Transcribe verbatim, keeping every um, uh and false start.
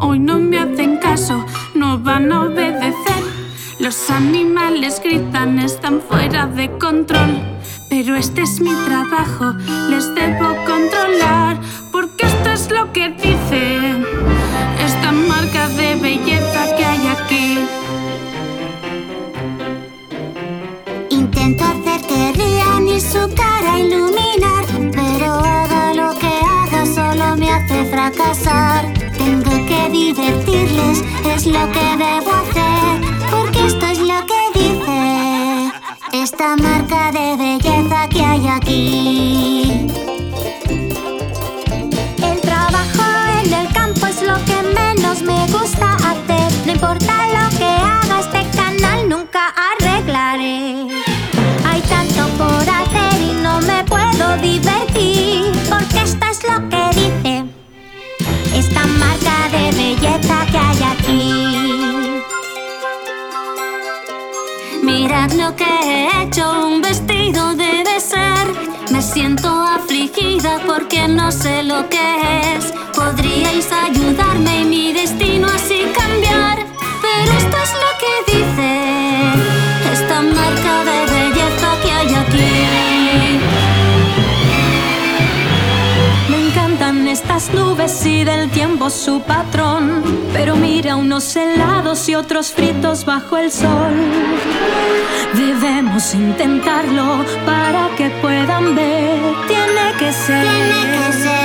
Hoy no me hacen caso, no van a obedecer. Los animales gritan, están fuera de control. Pero este es mi trabajo, les debo controlar, porque esto es lo que dice esta marca de belleza que hay aquí. Intento hacer que rían y su cara iluminar, pero haga lo que haga solo me hace fracasar. Tengo que divertirles, es lo que debo hacer, porque esto es lo que dice esta marca de belleza que hay aquí. El trabajo en el campo es lo que menos me gusta hacer. No importa lo que haga, este canal nunca arreglaré. Hay tanto por hacer y no me puedo divertir, porque esto es lo que dice esta marca de belleza que hay aquí. Mirad lo que he hecho, un vestido debe ser. Me siento afligida porque no sé lo que es. Podríais ayudarme y mi destino así cambiar, pero esto es lo que dice esta marca de belleza que hay aquí. Me encantan estas nubes y del tiempo su patrón, pero mira unos helados y otros fritos bajo el sol. Debemos intentarlo para que puedan ver. Tiene que ser, Tiene que ser